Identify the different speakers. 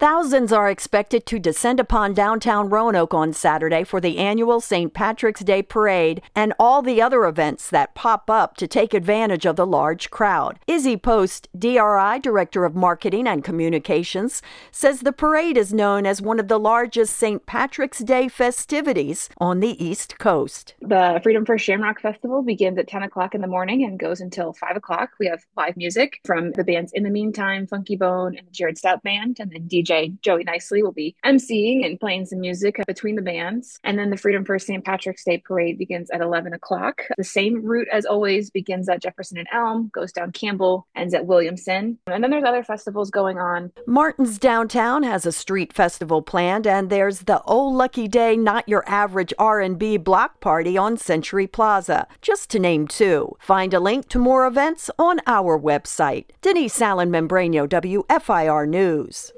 Speaker 1: Thousands are expected to descend upon downtown Roanoke on Saturday for the annual St. Patrick's Day Parade and all the other events that pop up to take advantage of the large crowd. Izzy Post, DRI Director of Marketing and Communications, says the parade is known as one of the largest St. Patrick's Day festivities on the East Coast.
Speaker 2: The Freedom First Shamrock Festival begins at 10 o'clock in the morning and goes until 5 o'clock. We have live music from the bands In the Meantime, Funky Bone, and the Jared Stout Band, and then DJ Joey Nicely will be emceeing and playing some music between the bands. And then the Freedom First St. Patrick's Day Parade begins at 11 o'clock. The same route as always begins at Jefferson and Elm, goes down Campbell, ends at Williamson. And then there's other festivals going on.
Speaker 1: Martin's Downtown has a street festival planned, and there's the Oh Lucky Day Not Your Average R&B block party on Century Plaza, just to name two. Find a link to more events on our website. Denise Allen Membrano, WFIR News.